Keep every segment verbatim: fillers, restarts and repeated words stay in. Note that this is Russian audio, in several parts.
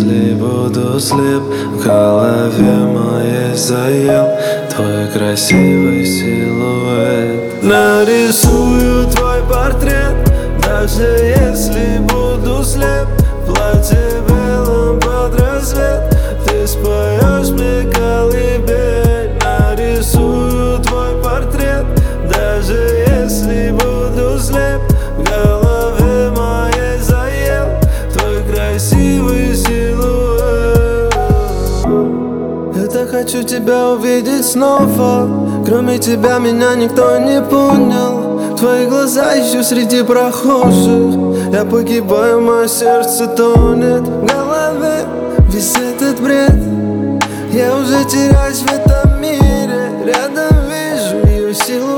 если буду слеп, в голове моей заел твой красивый силуэт. Нарисую твой портрет, даже если буду слеп, в платье белом под рассвет ты споешь мне колыбель. Нарисую твой портрет, даже если буду слеп, в голове моей заел твой красивый силуэт. Я так хочу тебя увидеть снова, кроме тебя меня никто не понял. Твои глаза ищу среди прохожих, я погибаю, мое сердце тонет. В голове весь этот бред, я уже теряюсь в этом мире. Рядом вижу ее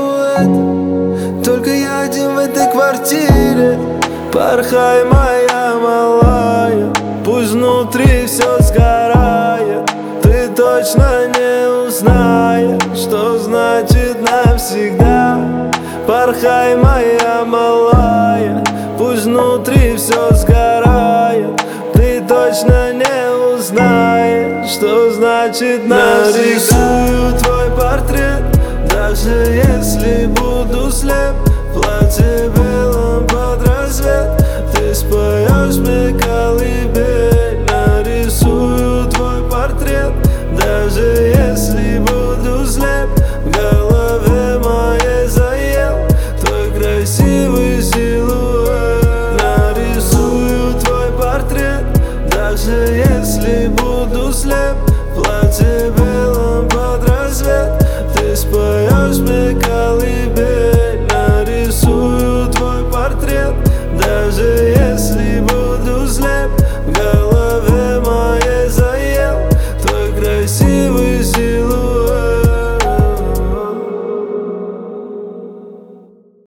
силуэт, только я один в этой квартире. Порхай, моя малая, пусть внутри все сгорает, ты точно не узнаешь, что значит навсегда. Порхай, моя малая, пусть внутри все сгорает, ты точно не узнаешь, что значит навсегда. Нарисую твой портрет, даже если буду слеп, в платье белом под рассвет ты споешь мне колыбель. Нарисую твой портрет, даже если буду слеп, в голове моей заел твой красивый силуэт. Нарисую твой портрет, даже если буду слеп, в платье белом под рассвет ты споешь мне колыбель. Нарисую твой портрет, даже если буду слеп, в голове моей заел твой красивый